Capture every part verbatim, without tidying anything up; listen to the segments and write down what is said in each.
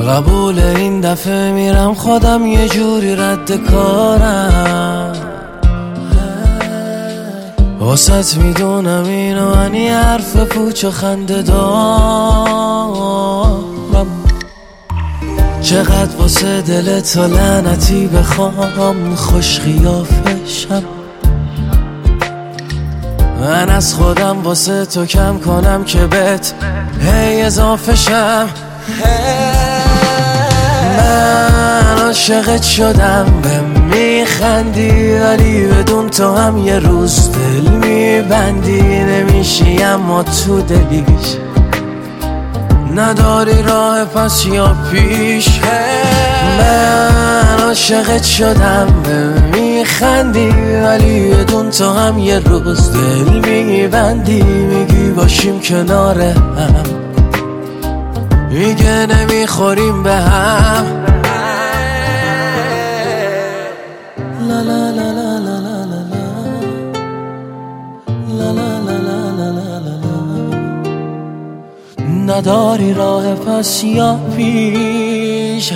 قبول این دفعه میرم خودم یه جوری رد کارم، واسط میدونم اینو انی حرف پوچ و خنده دارم. چقدر واسه دلت تا لعنتی بخوام خوش خیافشم، من از خودم واسه تو کم کنم که بهت هی اضافه شم. من عاشقت شدم به میخندی، ولی بدون تو هم یه روز دل میبندی. نمیشی اما تو دلیش نداری راه پس یا پیش. من عاشقت شدم به میخندی، ولی بدون تو هم یه روز دل میبندی. میگی باشیم کنار هم، میگه نمیخوریم به هم. لا لا لا لا لا لا لا لا لا لا لا لا. نداری راه پس یا پیش.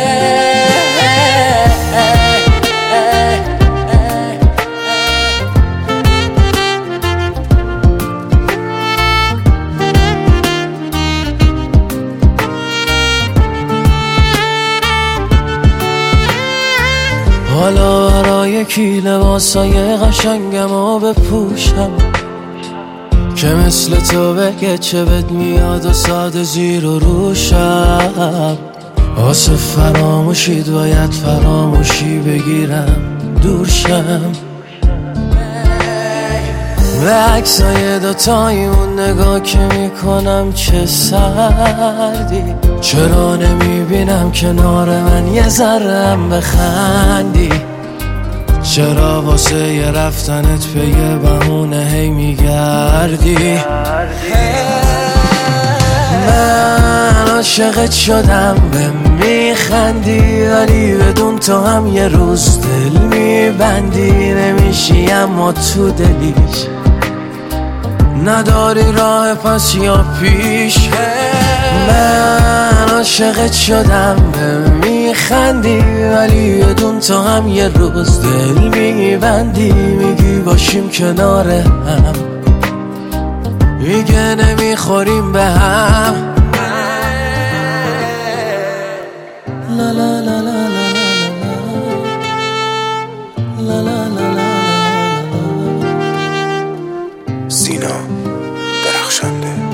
حالا برای کی لباسای قشنگم رو بپوشم که مثل تو بگه چه بد میاد و ساده زیر و روشم. واسه فراموشید باید فراموشی بگیرم دورشم. به عکسای دوتایی اون نگاه که میکنم چه سردی. چرا نمیبینم کنار من یه ذرم بخندی؟ چرا واسه یه رفتنت به یه بهونه هی میگردی؟ من عاشقت شدم به میخندی، ولی بدون تو هم یه روز دل میبندی. نمیشی اما تو دلیش نداری راه پس یا پیش. من عاشقت شدم به میخندی، ولی بدون تو هم یه روز دل میبندی. میگی باشیم کنار هم، میگه نمیخوریم به هم. لا لا لا لا لا لا لا لا. سینا درخشنده.